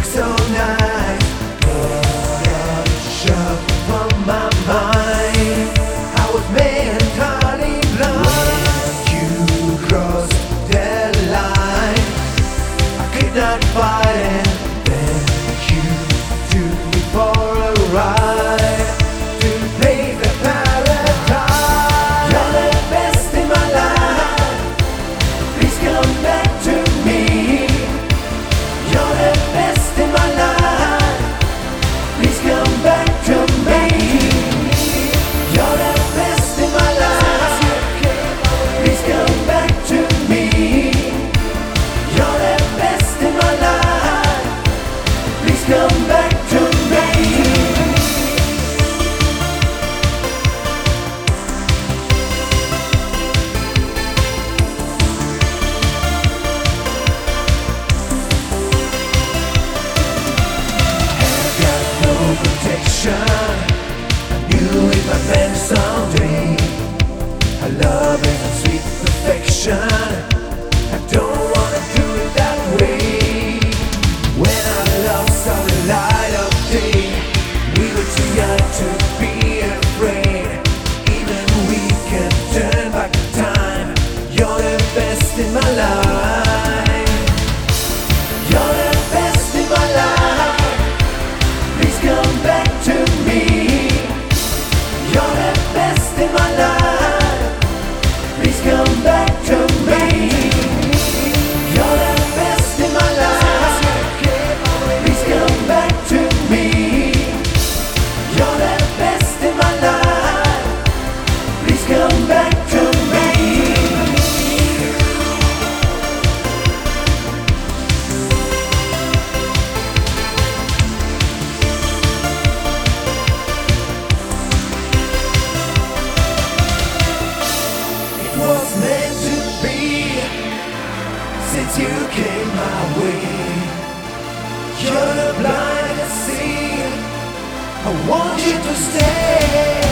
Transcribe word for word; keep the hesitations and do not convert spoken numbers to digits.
so nice. What a shove from my mind. I was mentally blind. When you crossed that line, I could not fight it. Then you took me for a ride to play the paradise. You're the best in my life. Please come back to me. You're the best in my life. Please come back to me. You're the best in my life. Please come back to me. You're the best in my life. Please come back to me. Protection. I knew it might end someday. Our love is a sweet perfection. I don't wanna do it that way. When our love saw the light of day, we were too young to be afraid. Even we can turn back time. You're the best in my life. You're the best in my life. Please come back to me. You're the best in my life. Please come back to me. You're the best in my life. Please come back to me. You're the best in my life. Please come back to me. Was meant to be since you came my way. You're the blind to see. I want you to stay.